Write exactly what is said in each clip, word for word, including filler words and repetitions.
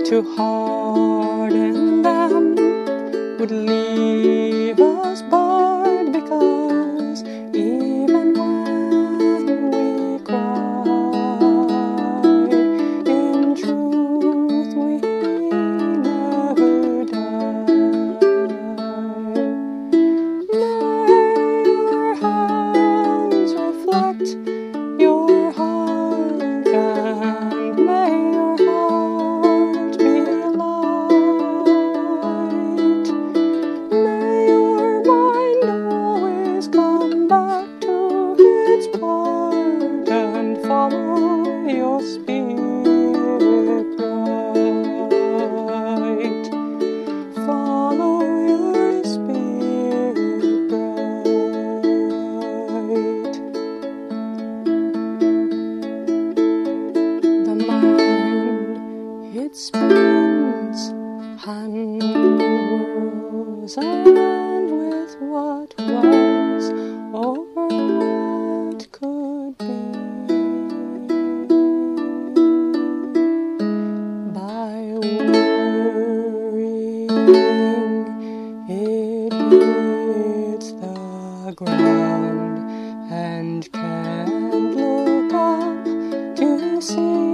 to harden them would leave us barred, because even when we cry, in truth we never die. May your hands reflect your heart, and may your heart be light. May your mind always come back to its part, and follow your spirit bright. Follow your spirit bright. The mind, it spins and whirls around with what was over what could be. By worrying, it hits the ground and can't look up to see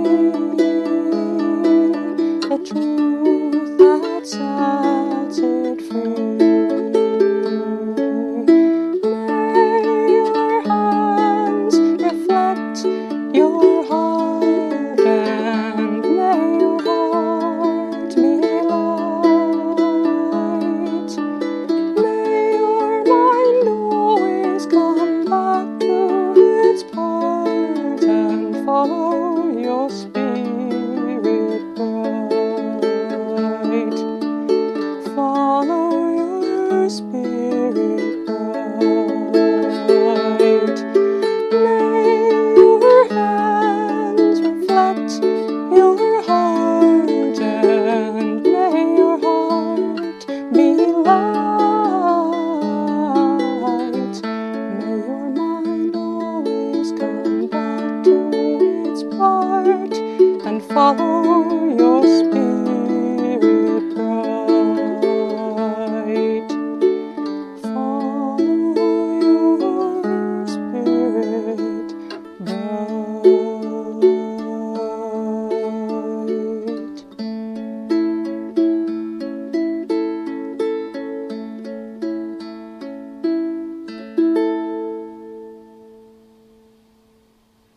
the truth that sets it free. May your hands reflect your heart, and may your heart be light. May your mind always come back to its part, and follow your spirit bright. Follow your spirit bright. May your hands reflect your heart, and may your heart be light. May your mind always come back to its part, and follow